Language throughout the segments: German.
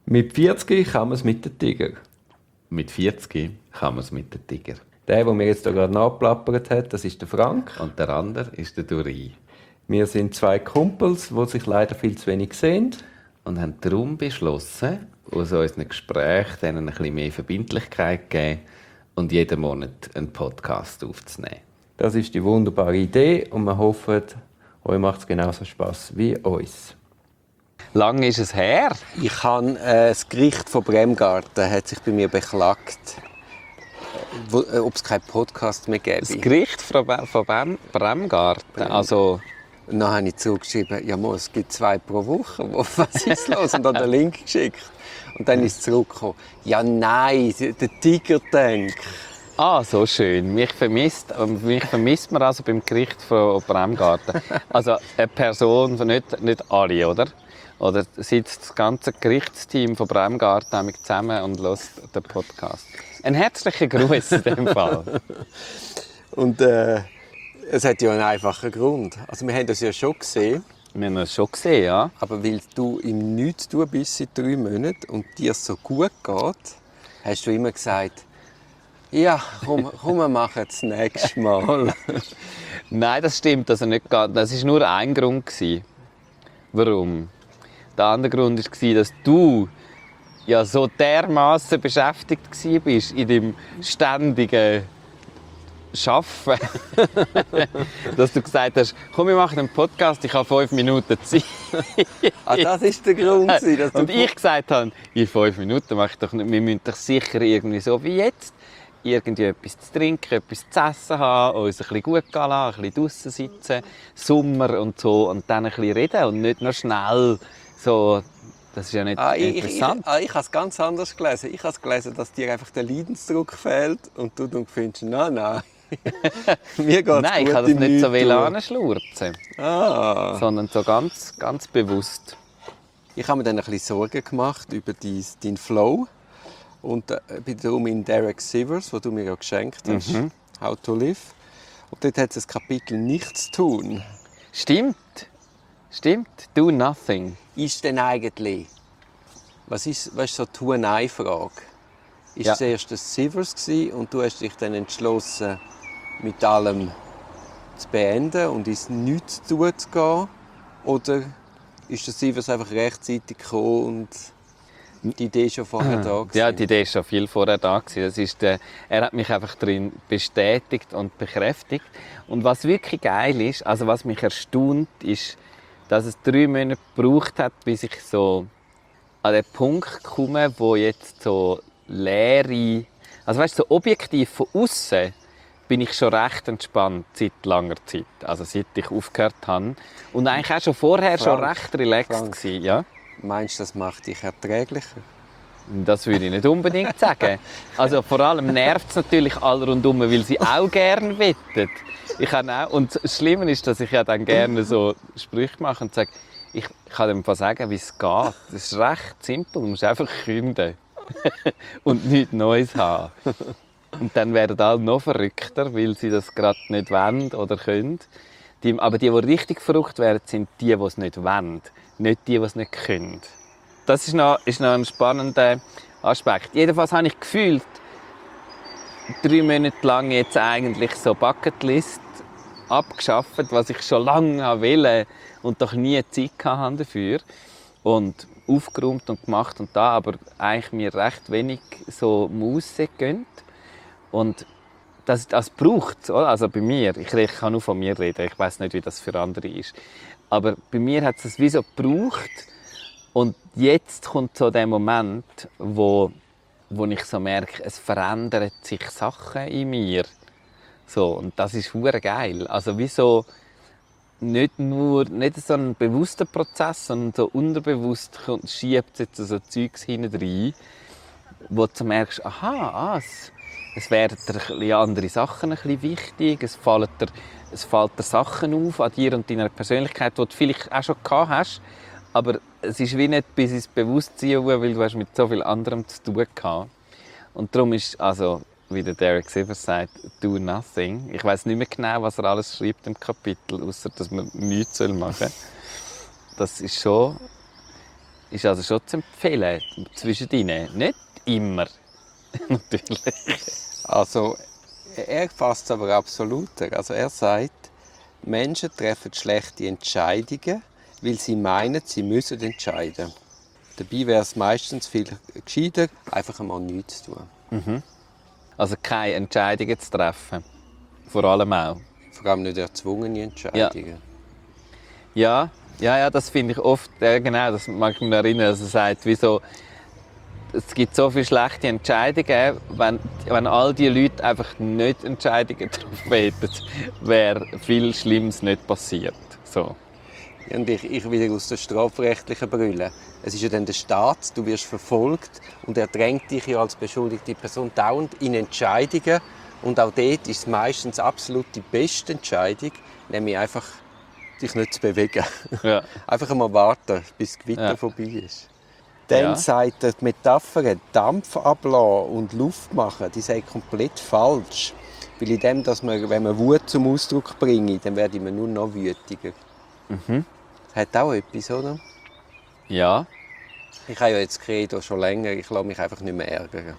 Mit 40 kann man es mit den Tiger. Mit 40 kann man es mit dem Tiger. Der mir jetzt hier gerade nachgeplappert hat, das ist der Frank. Und der andere ist der Duri. Wir sind zwei Kumpels, die sich leider viel zu wenig sehen. Und haben darum beschlossen, aus unseren Gesprächen denen ein bisschen mehr Verbindlichkeit zu geben und jeden Monat einen Podcast aufzunehmen. Das ist die wunderbare Idee und wir hoffen, euch macht es genauso Spass wie uns. Lang ist es her. Ich habe das Gericht von Bremgarten hat sich bei mir beklagt, ob es keinen Podcast mehr gäbe. Das Gericht von Bremgarten. Also, Und dann habe ich zurückgeschrieben, ja, es gibt 2 pro Woche. Was ist los? Und dann den Link geschickt. Und dann ist es zurückgekommen. Ja, nein, der Tiger-Tank. so schön. Mich vermisst man also beim Gericht von Bremgarten. Also eine Person, nicht alle, oder? Oder sitzt das ganze Gerichtsteam von Bremgarten zusammen und hört den Podcast. Ein herzlicher Gruß in diesem Fall. Und es hat ja einen einfachen Grund. Also wir haben das ja schon gesehen. Wir haben es schon gesehen, ja. Aber weil du im Nichtstun bist seit 3 Monaten und dir so gut geht, hast du immer gesagt, ja, komm, wir machen es das nächste Mal. Nein, das stimmt also nicht ganz. Das war nur ein Grund. Warum? Der andere Grund war, dass du ja so dermaßen beschäftigt warst in deinem ständigen Arbeiten, dass du gesagt hast, komm, wir machen einen Podcast, ich habe 5 Minuten Zeit. Das war der Grund, dass du... Und ich gesagt habe, in 5 Minuten mache ich doch nicht, wir müssen doch sicher irgendwie so wie jetzt irgendwie etwas zu trinken, etwas zu essen haben, uns ein bisschen gut gehen lassen, ein bisschen draussen sitzen, Sommer und so, und dann ein bisschen reden und nicht noch schnell so, das ist ja nicht interessant. Ich habe es ganz anders gelesen. Ich habe gelesen, dass dir einfach der Leidensdruck fehlt und du dann findest, nein. Mir geht's Nein, gut, ich habe das nicht so anschlurzen, sondern so ganz, ganz bewusst. Ich habe mir dann ein bisschen Sorgen gemacht über deinen Flow. Und bin darum in Derek Sivers, den du mir ja geschenkt hast, «How to Live». Und dort hat es ein Kapitel «Nichts tun». Stimmt. «Do nothing». Ist denn eigentlich, was ist so die Tu-Nein-Frage? Ist Ja. es erst das Sivers und du hast dich dann entschlossen, mit allem zu beenden und ins Nichtstun zu gehen? Oder ist der Sivers einfach rechtzeitig gekommen und die Idee schon vorher da gewesen? Ja, die Idee war schon viel vorher da. Das ist, er hat mich einfach darin bestätigt und bekräftigt. Und was wirklich geil ist, also was mich erstaunt, ist, dass es 3 Monate gebraucht hat, bis ich so an den Punkt komme, wo jetzt so Leere, also weißt, so objektiv von außen bin ich schon recht entspannt seit langer Zeit, also seit ich aufgehört habe. Und eigentlich auch schon vorher schon recht relaxed gewesen, ja. Meinst du, das macht dich erträglicher? Das würde ich nicht unbedingt sagen. Also vor allem nervt es natürlich alle rundherum, weil sie auch gerne wettet. Ich kann auch, und das Schlimme ist, dass ich ja dann gerne so Sprüche mache und sage, ich kann dem sagen, wie es geht. Das ist recht simpel, du musst einfach kündigen und nichts Neues haben. Und dann werden alle noch verrückter, weil sie das gerade nicht wollen oder können. Aber die richtig verrückt werden, sind die es nicht wollen, nicht die es nicht können. Das ist noch ein spannender Aspekt. Jedenfalls habe ich gefühlt, 3 Monate lang jetzt eigentlich so Bucketlist abgeschafft, was ich schon lange wollte und doch nie Zeit hatte dafür. Und aufgeräumt und gemacht und da, aber eigentlich mir recht wenig so Muße gönnt. Und das braucht es, also bei mir. Ich kann nur von mir reden, ich weiß nicht, wie das für andere ist. Aber bei mir hat es wie so gebraucht. Und jetzt kommt so der Moment, wo ich so merke, es verändern sich Sachen in mir. So, und das ist hure geil. Also wie so nicht so ein bewusster Prozess, sondern so unterbewusst schiebt es jetzt so Zeugs hinein, wo du merkst, es werden dir andere Sachen ein bisschen wichtig, es fällt dir Sachen auf an dir und deiner Persönlichkeit, die du vielleicht auch schon gehabt hast, aber es ist wie nicht bis ins Bewusstsein, weil du hast mit so viel anderem zu tun gehabt. Und darum ist, also, wie der Derek Sivers sagt, «Do nothing». Ich weiss nicht mehr genau, was er alles schreibt im Kapitel, außer dass man nichts machen soll. Das ist schon ist also schon zu empfehlen zwischen ihnen. Nicht immer, natürlich. Also, er fasst es aber absoluter. Also er sagt, Menschen treffen schlechte Entscheidungen, weil sie meinen, sie müssen entscheiden. Dabei wäre es meistens viel gescheiter, einfach einmal nichts zu tun. Also keine Entscheidungen zu treffen. Vor allem auch. Vor allem nicht erzwungene Entscheidungen. Ja, das finde ich oft, genau, das mag ich mich erinnern, dass er sagt, wieso, es gibt so viele schlechte Entscheidungen, wenn all die Leute einfach nicht Entscheidungen getroffen hätten, wäre viel Schlimmes nicht passiert. So. Und ich wieder aus der strafrechtlichen Brille. Es ist ja dann der Staat, du wirst verfolgt und er drängt dich ja als beschuldigte Person dauernd in Entscheidungen. Und auch dort ist es meistens absolut die beste Entscheidung, nämlich einfach dich nicht zu bewegen. Ja. Einfach einmal warten, bis das Gewitter vorbei ist. Dann sagt er, die Metapher Dampf ablassen und Luft machen, die sei komplett falsch. Weil in dem, dass man, wenn man Wut zum Ausdruck bringe, dann werde man nur noch wütiger. Das hat auch etwas, oder? Ja. Ich habe ja jetzt Credo schon länger, ich lasse mich einfach nicht mehr ärgern.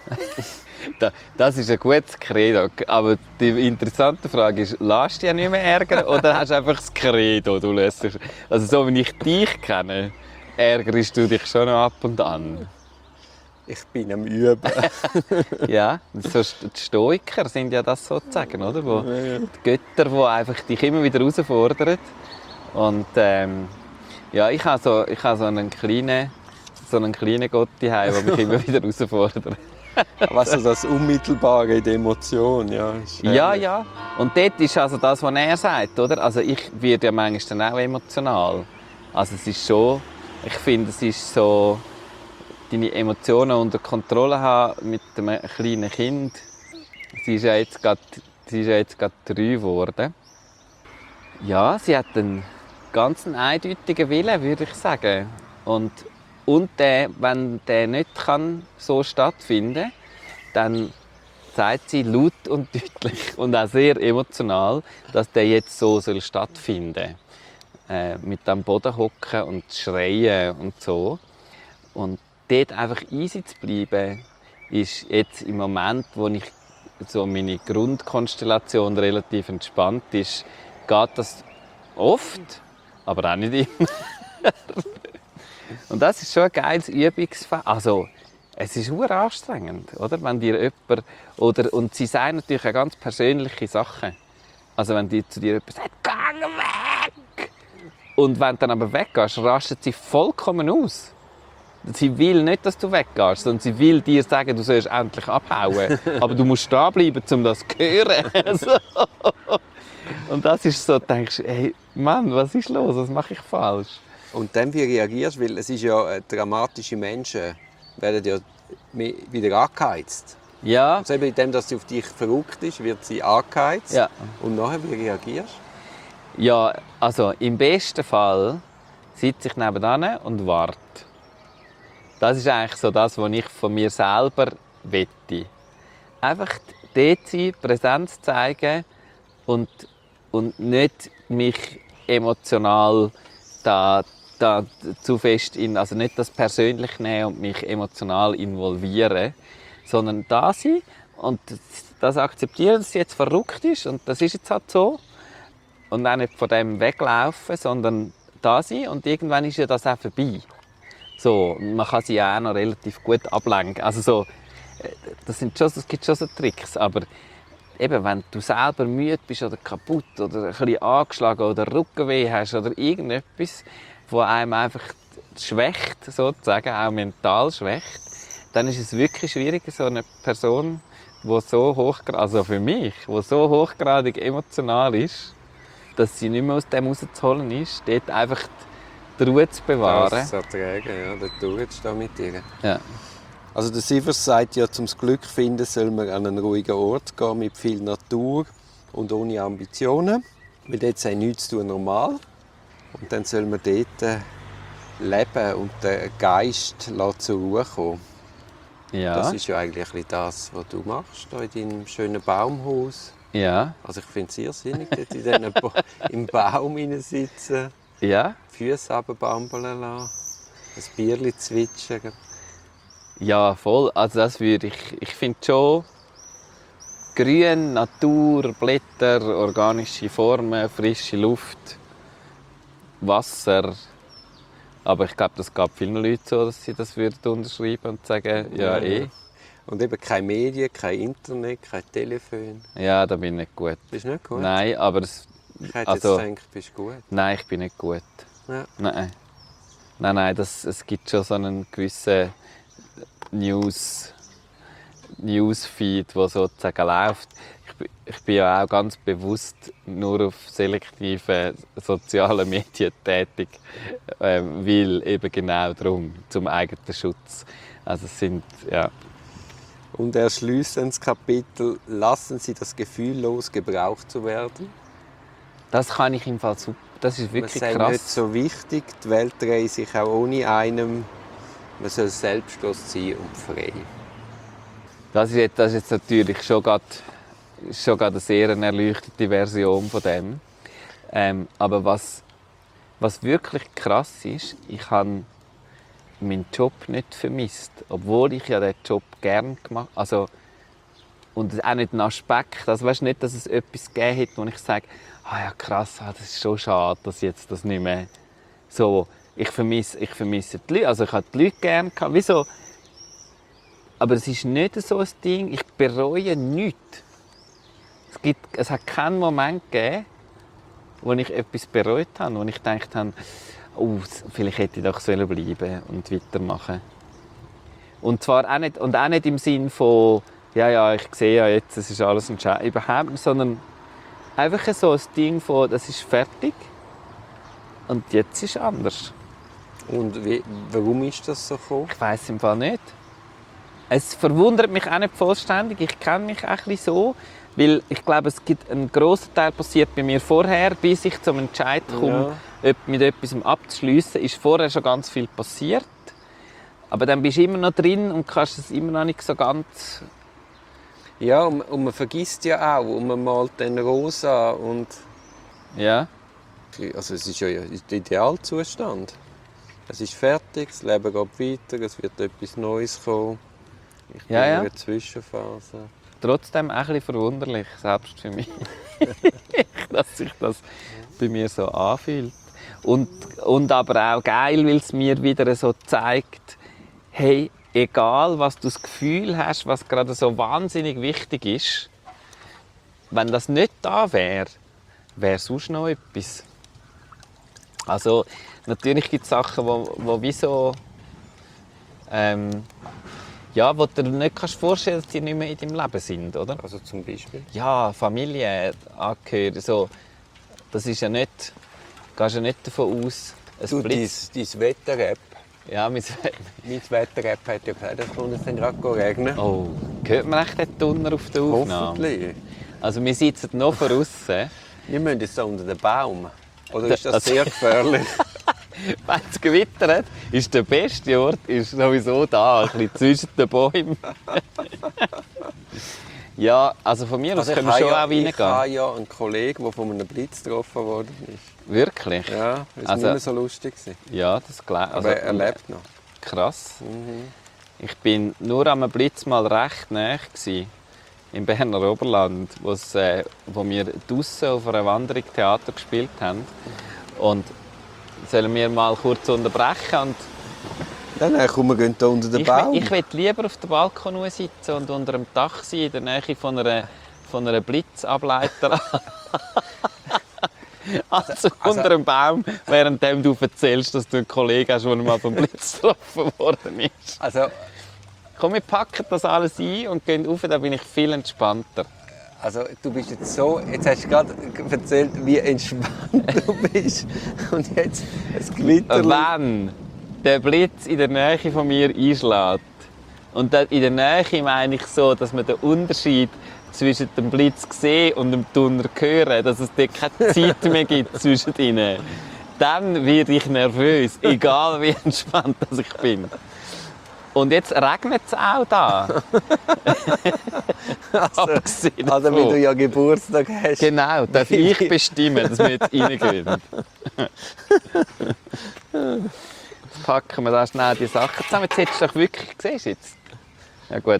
Das ist ein gutes Credo. Aber die interessante Frage ist, lässt du dich nicht mehr ärgern oder hast du einfach das Credo? Du lässt dich, also so wie ich dich kenne, ärgerst du dich schon noch ab und an. Ich bin am Üben. Ja, so die Stoiker sind ja das sozusagen, oder? Die Götter, die einfach dich immer wieder herausfordern. Und ja, ich habe so einen kleinen Gott daheim, der mich immer wieder herausfordert. Weißt du, das Unmittelbare in der Emotion, ja. Ja. Und dort ist also das, was er sagt, oder? Also ich werde ja manchmal dann auch emotional. Also es ist schon, ich finde, es ist so, deine Emotionen unter Kontrolle haben mit einem kleinen Kind. Sie ist ja jetzt gerade 3 geworden. Ja, sie hat einen ganz eindeutigen Willen, würde ich sagen. Und wenn der nicht so stattfinden kann, dann sagt sie laut und deutlich und auch sehr emotional, dass der jetzt so stattfinden soll. Mit am Boden hocken und schreien und so. Und dort einfach easy zu bleiben, ist jetzt im Moment, wo ich so meine Grundkonstellation relativ entspannt ist, geht das oft, aber auch nicht immer. Und das ist schon ein geiles Übungsfeld. Also, es ist sehr anstrengend, oder? Wenn dir jemand, und sie sagen natürlich auch ganz persönliche Sachen. Also wenn die zu dir jemand sagt, «Geh weg!» Und wenn du dann aber weggehst, rastet sie vollkommen aus. Sie will nicht, dass du weggehst, sondern sie will dir sagen, du sollst endlich abhauen. Aber du musst dranbleiben, um das zu hören. So. Und das ist so, du denkst, hey, Mann, was ist los? Was mache ich falsch? Und dann, wie reagierst du? Weil es ist ja, dramatische Menschen werden ja wieder angeheizt. Ja. Und eben in dem, dass sie auf dich verrückt ist, wird sie angeheizt. Ja. Und nachher, wie reagierst du? Ja, also im besten Fall sitze ich nebenan und warte. Das ist eigentlich so das, was ich von mir selber wette. Einfach dort sein, Präsenz zeigen und nicht mich emotional da zu fest also nicht das persönlich nehmen und mich emotional involvieren, sondern da sein und das akzeptieren, dass sie jetzt verrückt ist und das ist jetzt halt so und auch nicht von dem weglaufen, sondern da sein und irgendwann ist ja das auch vorbei. So, man kann sie ja auch noch relativ gut ablenken. Also so, es gibt schon so Tricks, aber eben, wenn du selber müde bist oder kaputt oder ein bisschen angeschlagen oder Rückenweh hast oder irgendetwas, das einem einfach schwächt, sozusagen, auch mental schwächt, dann ist es wirklich schwierig, so eine Person, die so hochgradig, also für mich, die so hochgradig emotional ist, dass sie nicht mehr aus dem rauszuholen ist, dort einfach die Ruhe zu bewahren. Das zu ertragen, ja, dort durchzustehen mit dir. Ja. Also der Sivers sagt ja, zum Glück finden soll man an einen ruhigen Ort gehen, mit viel Natur und ohne Ambitionen. Weil dort sei nichts zu tun normal. Und dann soll man dort leben und den Geist zur Ruhe kommen. Ja. Das ist ja eigentlich ein bisschen das, was du machst, hier in deinem schönen Baumhaus. Ja. Also ich finde es sehr sinnig, dort im Baum sitzen, Ja. die Füße runterbambeln lassen. Ein Bierchen zwitschern. Ja, voll. Also das würde ich finde schon Grün, Natur, Blätter, organische Formen, frische Luft, Wasser. Aber ich glaube, das gab vielen Leuten so, dass sie das würden unterschreiben und sagen, ja, eh. Und eben keine Medien, kein Internet, kein Telefon. Ja, da bin ich nicht gut. Bist du nicht gut? Nein, aber Ich hätte also, jetzt gedacht, bist du gut. nein, ich bin nicht gut. Ja. Nein. Nein, es gibt schon so einen gewissen Newsfeed, der sozusagen läuft. Ich bin ja auch ganz bewusst nur auf selektiven sozialen Medien tätig, weil eben genau darum, zum eigenen Schutz. Also es sind, ja. Und er schließt ins Kapitel, lassen Sie das Gefühl los, gebraucht zu werden. Das kann ich im Fall super. Das ist wirklich Man sagt krass. nicht so wichtig, die Welt dreht sich auch ohne einem. Man soll selbstlos sein und frei. Das ist jetzt natürlich schon gerade eine sehr erleuchtete Version von dem. Aber was wirklich krass ist, ich habe meinen Job nicht vermisst, obwohl ich ja den Job gerne gemacht habe. Also, und auch nicht ein Aspekt. Also weißt nicht, dass es etwas gegeben hätte, wo ich sage, ja krass, das ist schon schade, dass jetzt das nicht mehr so. Ich vermisse die Leute. Also ich habe die Leute gerne gehabt. Wieso? Aber es ist nicht so ein Ding. Ich bereue nichts. Es hat keinen Moment gegeben, wo ich etwas bereut habe, wo ich gedacht habe, vielleicht hätte ich doch bleiben und weitermachen. Und zwar auch nicht im Sinn von, ja, ich sehe ja jetzt, es ist alles entscheidend, überhaupt nicht, sondern einfach so ein Ding von, das ist fertig und jetzt ist es anders. Und warum ist das so gekommen? Ich weiss im Fall nicht. Es verwundert mich auch nicht vollständig. Ich kenne mich auch ein bisschen so, weil ich glaube, es gibt einen grossen Teil passiert bei mir vorher, bis ich zum Entscheid komme, mit etwas abzuschliessen, ist vorher schon ganz viel passiert. Aber dann bist du immer noch drin und kannst es immer noch nicht so ganz. Ja, und man vergisst ja auch, und man malt dann rosa und Ja. also es ist ja der Idealzustand. Es ist fertig, das Leben geht weiter, es wird etwas Neues kommen. Ich bin in einer Zwischenphase. Trotzdem auch ein bisschen verwunderlich, selbst für mich, dass sich das bei mir so anfühlt. Und aber auch geil, weil es mir wieder so zeigt, hey, egal was du das Gefühl hast, was gerade so wahnsinnig wichtig ist, wenn das nicht da wäre, wäre sonst noch etwas. Also natürlich gibt es Sachen, wo wie so, wo du dir nicht vorstellen kannst, dass die nicht mehr in deinem Leben sind, oder? Also zum Beispiel? Ja, Familie, Angehörige, so. Das ist ja nicht, gehst ja nicht davon aus, Du, dein Wetter-App. Ja, Mein Wetter-App hat ja gesagt, es kommt dann gerade regnen. Oh, hört man echt den Donner auf der Aufnahme? Hoffentlich. Also wir sitzen noch draussen. Wir müssen jetzt so unter den Baum. Oder ist das sehr gefährlich? Wenn es gewittert, ist der beste Ort ist sowieso da, ein bisschen zwischen den Bäumen. Ja, also von mir aus können wir schon auch reingehen. Ich habe ja einen Kollegen, der von einem Blitz getroffen worden ist. Wirklich? Ja, das war Also, nicht mehr so lustig. Ja, das glaube Aber er lebt noch. Krass. Mhm. Ich bin nur am Blitz mal recht nahe gewesen, im Berner Oberland, wo wir draussen auf einer Wanderung Theater gespielt haben. Und sollen wir mal kurz unterbrechen? Und Dann kommen wir hier unter den Baum. Ich möchte lieber auf dem Balkon sitzen und unter dem Dach sein, in der Nähe von einer Blitzableiter. Also unter einem Baum, während du erzählst, dass du einen Kollegen hast, der mal vom Blitz getroffen worden ist. Also, komm, wir packen das alles ein und gehen rauf, da bin ich viel entspannter. Also du bist jetzt hast du gerade erzählt, wie entspannt du bist. Und jetzt ein Gewitter. Wenn der Blitz in der Nähe von mir einschlägt, und in der Nähe meine ich so, dass man den Unterschied zwischen dem Blitz sehen und dem Donner hören, dass es dort keine Zeit mehr gibt zwischen ihnen, dann werde ich nervös, egal wie entspannt ich bin. Und jetzt regnet es auch da. Also wenn du ja Geburtstag hast. Genau, darf ich bestimmen, dass wir jetzt reingehen. packen wir da schnell die Sachen zusammen. Jetzt hättest du doch wirklich, siehst du jetzt? Ja gut.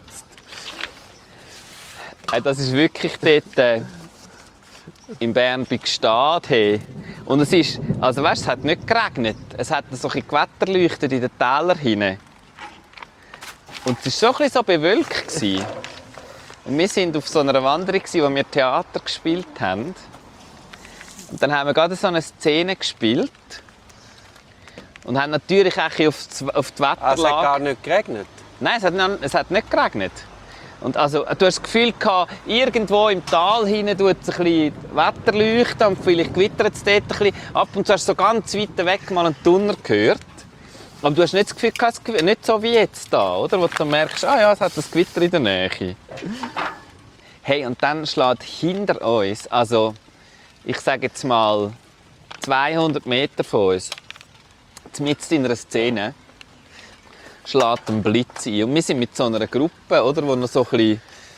Das ist wirklich dort in Bern bei Gstaad. Hey. Und es ist, also weißt, es hat nicht geregnet. Es hat so ein Gewetterleuchtet in den Tälern hinein. Und es war so ein bisschen so bewölkt. Und wir waren auf so einer Wanderung, wo wir Theater gespielt haben. Und dann haben wir gerade so eine Szene gespielt. Und haben natürlich auch auf die Wetterlage... Es hat gar nicht geregnet? Nein, es hat nicht geregnet. Und also, du hast das Gefühl gehabt, irgendwo im Tal hinten tut es ein bisschen Wetter leuchten und vielleicht gewittert es dort ein bisschen. Ab und zu hast du so ganz weit weg mal einen Donner gehört. Aber du hast nicht das Gefühl gehabt, nicht so wie jetzt da, oder? Wo du merkst, ah ja, es hat ein Gewitter in der Nähe. Hey, und dann schlägt hinter uns, also ich sage jetzt mal 200 Meter von uns, mitten in einer Szene, schlägt ein Blitz ein. Und wir sind mit so einer Gruppe, oder, wo noch so ein bisschen,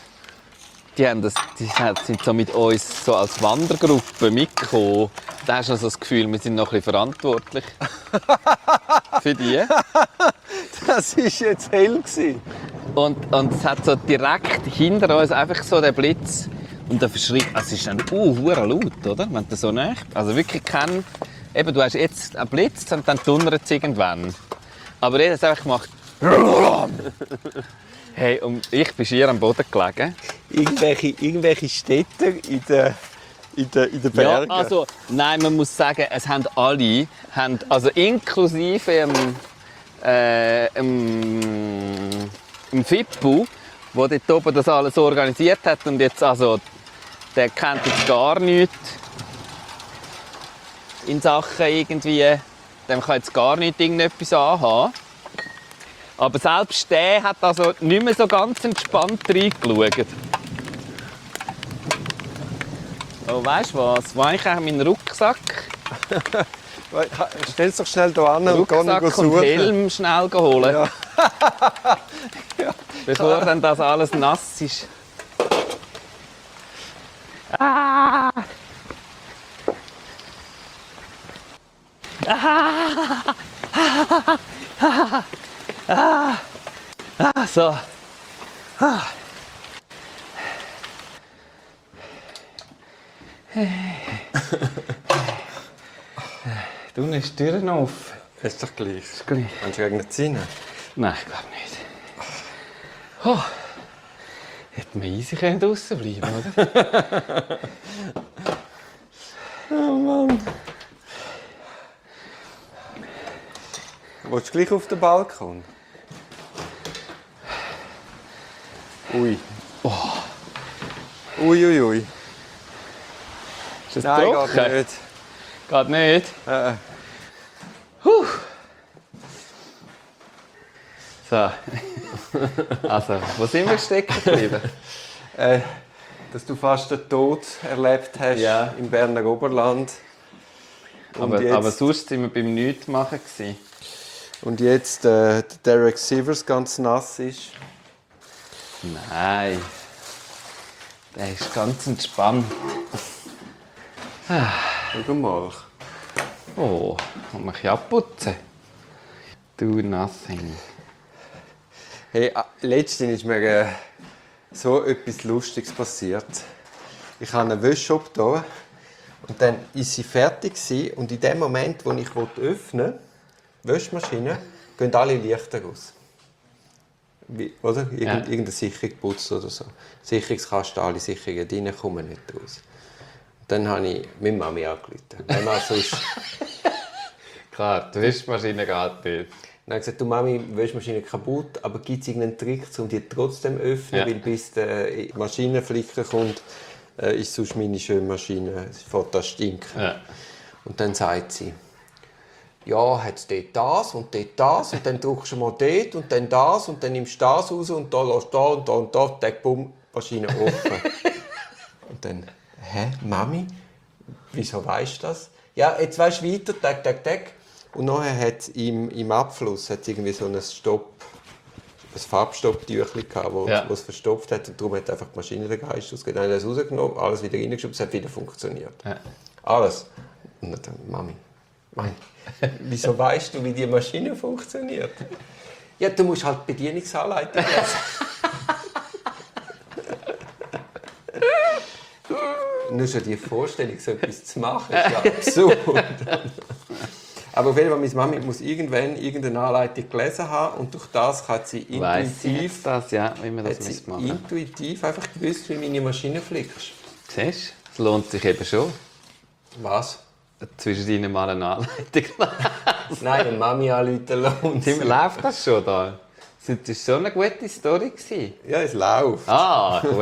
die sind so mit uns so als Wandergruppe mitgekommen. Da hast du so das Gefühl, wir sind noch ein bisschen verantwortlich für die. Das war jetzt hell. Und es hat so direkt hinter uns einfach so den Blitz. Und der verschreit, es ist dann hure laut, oder? Wenn du so nächt. Also wirklich kein... Eben, du hast jetzt einen Blitz und dann donnert es irgendwann. Aber er hat es einfach gemacht. Hey, und ich bin schier am Boden gelegen. Irgendwelche Städte in den Bergen? Ja, also, nein, man muss sagen, es haben alle, also inklusive im Fippo, der dort oben das alles organisiert hat und jetzt, also, der kennt jetzt gar nichts in Sachen irgendwie, dem kann jetzt gar nicht irgendetwas anhaben. Aber selbst der hat also nicht mehr so ganz entspannt reingeschaut. Oh, weißt du was? Wo eigentlich auch mein Rucksack? Stell es doch schnell hier an und geh Rucksack suchen. und Helm schnell holen. Ja. Ja. Bevor dann das alles nass ist. Ah! Ah! Ah! Ah! Ah! So. Ah. Du nimmst die Türen auf. Ist doch gleich. Ist gleich. Meinst du, regnet es rein? Nein, ich glaube nicht. Oh. Hätte man easy draußen bleiben, oder? Oh Mann. Willst du gleich auf den Balkon? Ui. Oh. Ui, ui, ui. Ist das Nein, trocken? geht nicht. Geht nicht? Huh. So. Also, wo sind wir stecken geblieben? Dass du fast den Tod erlebt hast, Ja. im Berner Oberland. Aber sonst waren wir beim Nichtmachen. Und jetzt der Derek Sivers ganz nass ist. Nein. Der ist ganz entspannt. Schau mal. Oh, kann man abputzen? Do nothing. Hey, letztens ist mir so etwas Lustiges passiert. Ich habe einen Wäschshop hier und dann ist sie fertig gewesen, und in dem Moment, wo ich öffnen wollte, Wäschmaschine, gehen alle Lichter raus. Oder? Irgendeine Sicherung putzt oder so. Sicherungskasten, alle Sicherungen rein, kommen nicht raus. Dann habe ich meine Mami angerufen. Klar, die Wäschmaschine geht nicht. Dann habe ich gesagt, du Mami, die Wäschmaschine kaputt, aber gibt es irgendeinen Trick, um die trotzdem zu öffnen? Ja. Weil bis der Maschinenflicker kommt, ist sonst meine schöne Maschine, sie fängt an zu stinken. Ja. Und dann sagt sie, ja, hat es dort das und dann drückst du mal dort und dann das und dann nimmst du das raus und da lässt da und da, tack, bumm, Maschine offen. Und dann, hä, Mami, wieso weisst du das? Ja, jetzt weisst du weiter, tack. Und nachher hat es im Abfluss irgendwie so ein Farbstopptüchlein gehabt, das es verstopft hat, und darum hat einfach die Maschine den Geist ausgegeben. Dann haben sie es rausgenommen, alles wieder reingeschoben, es hat wieder funktioniert. Ja. Alles. Und dann, Mami, Wieso weißt du, wie die Maschine funktioniert? Ja, du musst halt Bedienungsanleitung lesen. Nur schon die Vorstellung, so etwas zu machen, ist ja absurd. Aber auf jeden Fall, meine Mami muss irgendwann irgendeine Anleitung gelesen haben und durch das hat sie intuitiv, das, ja, wie man das machen. Intuitiv einfach gewusst, wie meine Maschine flickst. Siehst du? Es lohnt sich eben schon. Was? Zwischen deinen mal eine Anleitung. Nein, eine Mami anrufen lohnt sich. Läuft das schon da? Das war so eine gute Story. Ja, es läuft. Ah, gut.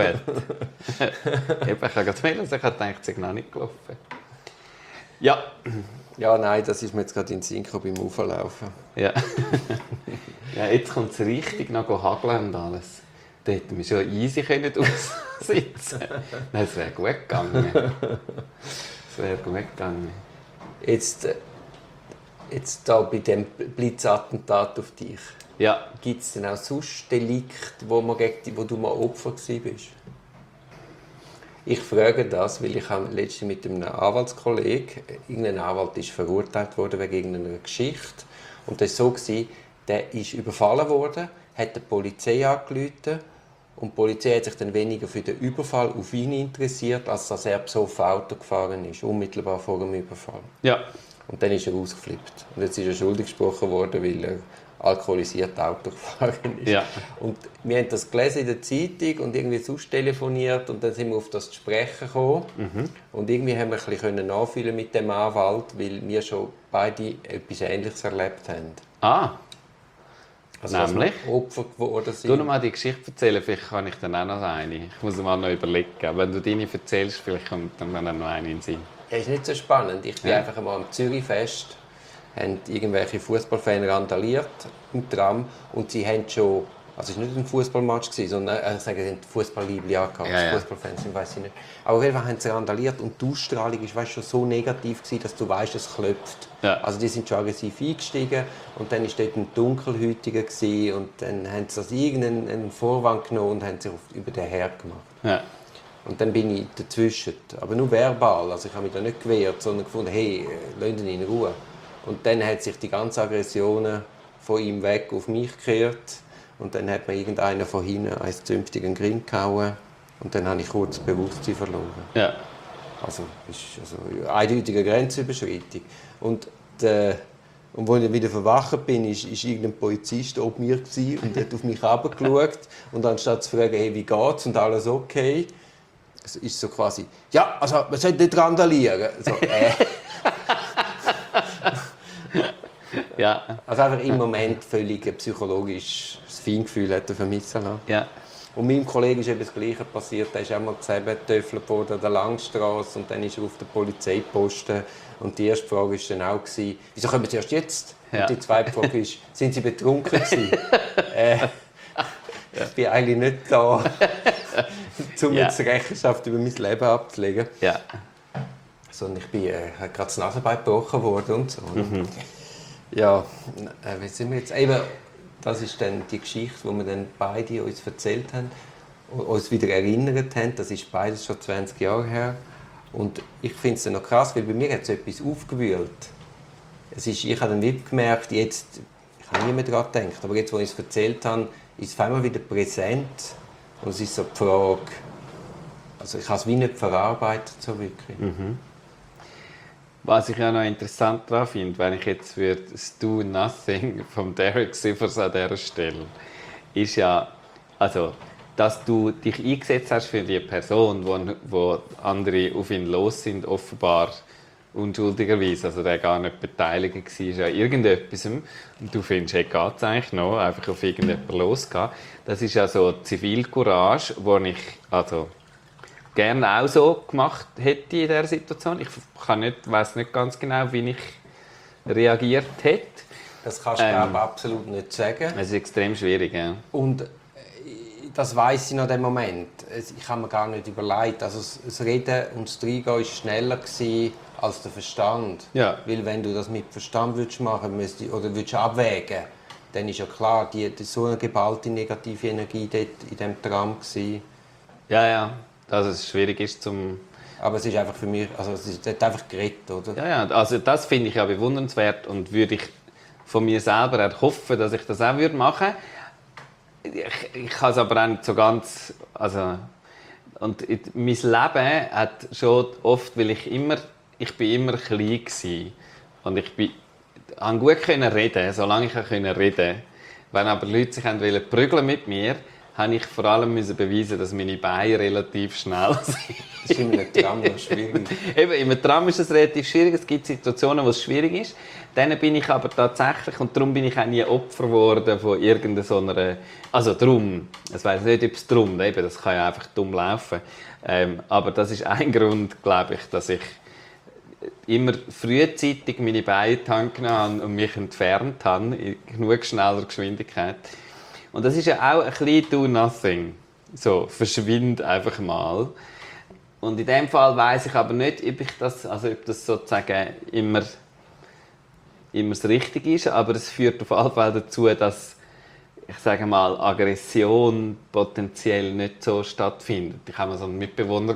Eben, ich habe gerade ich habe gedacht, es sei noch nicht gelaufen. Ja. Ja, nein, das ist mir jetzt gerade in den Sinn gekommen beim Auflaufen. Ja. Ja, jetzt kommt es richtig noch hageln und alles. Da hätten wir schon easy aussitzen können. Es wäre gut gegangen. Es wäre gut gegangen. Jetzt da bei dem Blitzattentat auf dich. Ja. Gibt es denn auch sonst Delikte, wo du mal Opfer gewesen bist? Ich frage das, weil ich letztens mit einem Anwaltskollegen, irgendein Anwalt ist verurteilt worden wegen irgendeiner Geschichte. Und das war so, der ist überfallen worden, hat die Polizei angerufen und die Polizei hat sich dann weniger für den Überfall auf ihn interessiert, als dass er besoffen Auto gefahren ist, unmittelbar vor dem Überfall. Ja. Und dann ist er ausgeflippt. Und jetzt ist er schuldig gesprochen worden, weil er alkoholisiert Auto gefahren ist. Ja. Und wir haben das gelesen in der Zeitung und irgendwie sonst telefoniert und dann sind wir auf das zu sprechen gekommen. Und irgendwie haben wir ein bisschen nachfühlen mit dem Anwalt, weil wir schon beide etwas Ähnliches erlebt haben. Ah. Also, nämlich? dass wir Opfer geworden sind. Du noch mal die Geschichte erzählen, vielleicht kann ich dann auch noch eine. Ich muss mal noch überlegen. Wenn du deine erzählst, vielleicht kommt dann noch eine in den Sinn. Ja, ist nicht so spannend. Ich bin einfach einmal am Zürichfest, haben irgendwelche Fußballfans randaliert im Tram und sie haben schon, also es war nicht ein Fußballmatch, sondern sie haben Fußballliebli angehabt, Fußballfans, weiß ich nicht. Aber auf jeden Fall haben sie randaliert und die Ausstrahlung war schon so negativ gewesen, dass du weißt, es klopft. Ja. Also die sind schon aggressiv eingestiegen und dann war dort ein Dunkelhäutiger gewesen, und dann haben sie das irgendeinen Vorwand genommen und haben sich über den Herd gemacht. Ja. Und dann bin ich dazwischen, aber nur verbal, also ich habe mich da nicht gewehrt, sondern gefunden, hey, lasst ihn in Ruhe. Und dann hat sich die ganze Aggression von ihm weg auf mich gekehrt und dann hat mir irgendeiner von hinten einen zünftigen Grind gehauen und dann habe ich kurz das Bewusstsein verloren. Ja. Also, ist eine eindeutige Grenzüberschreitung. Und als ich wieder verwacht bin, war irgendein Polizist oben mir und hat auf mich herabgeschaut. Und anstatt zu fragen, hey, wie geht's und alles okay, ist so quasi, ja, also man sollte nicht randalieren. So, Ja. Also einfach im Moment völlig psychologisches Feingefühl hat er vermissen lassen. Ja. Und meinem Kollegen ist eben das Gleiche passiert. Er ist einmal getöffelt worden an der Langstrasse und dann ist er auf den Polizeiposten. Und die erste Frage war dann auch, wieso kommen Sie erst jetzt? Ja. Und die zweite Frage ist, sind Sie betrunken gewesen? Ich bin eigentlich nicht da, um jetzt Rechenschaft über mein Leben abzulegen. Ja. Sondern ich bin gerade das Nasenbein gebrochen worden und so. Ja, wie sind wir jetzt? Eben, das ist dann die Geschichte, die wir dann beide uns erzählt haben, uns wieder erinnert haben. Das ist beides schon 20 Jahre her. Und ich finde es dann noch krass, weil bei mir hat es etwas aufgewühlt. Ich habe dann wirklich gemerkt, jetzt, ich habe nie mehr daran gedacht, aber jetzt, wo ich es erzählt habe, ist es auf einmal wieder präsent. Und es ist so die Frage, also ich habe es wie nicht verarbeitet, so wirklich. Was ich ja noch interessant daran finde, wenn ich jetzt das Do Nothing von Derek Sivers an dieser Stelle, ist ja, also, dass du dich eingesetzt hast für die Person, wo andere auf ihn los sind, offenbar unschuldigerweise, also der gar nicht beteiligt war an irgendetwas. Und du findest, hey, geht es eigentlich noch, einfach auf irgendjemanden losgehen. Das ist ja so Zivilcourage, die ich also gerne auch so gemacht hätte in dieser Situation. Ich weiss nicht ganz genau, wie ich reagiert hätte. Das kannst du absolut nicht sagen. Es ist extrem schwierig. Ja. Und das weiss ich noch in dem Moment. Ich habe mir gar nicht überlegt. Also das Reden und das Reingehen war schneller als der Verstand. Ja. Weil wenn du das mit Verstand machen würdest, oder würdest abwägen, dann ist ja klar, so eine geballte negative Energie dort in diesem Tram war. Ja, ja. Dass es schwierig ist, Aber es ist einfach für mich, also es hat einfach geredet, oder? Ja, also das finde ich ja bewundernswert und würde ich von mir selber auch hoffen, dass ich das auch machen würde. Ich kann es aber auch nicht so ganz, also und mein Leben hat schon oft, weil ich bin immer klein gewesen. Und konnte gut reden, solange ich reden konnte. Wenn aber Leute sich prügeln mit mir, musste ich vor allem beweisen, dass meine Beine relativ schnell sind. Das ist in einem Tram noch schwierig. Eben, im Tram ist es relativ schwierig. Es gibt Situationen, wo es schwierig ist. Dann bin ich aber tatsächlich, und darum bin ich auch nie Opfer geworden von irgendeiner so einer... Also drum, ich weiss nicht, ob es drum, eben, das kann ja einfach dumm laufen. Aber das ist ein Grund, glaube ich, dass ich immer frühzeitig meine Beine in die Hand genommen habe und mich entfernt habe, in genug schneller Geschwindigkeit. Und das ist ja auch ein bisschen do nothing. So, verschwind einfach mal. Und in dem Fall weiss ich aber nicht, ob das sozusagen immer das Richtige ist, aber es führt auf jeden Fall dazu, dass, ich sage mal, Aggression potenziell nicht so stattfindet. Ich hatte so einen Mitbewohner,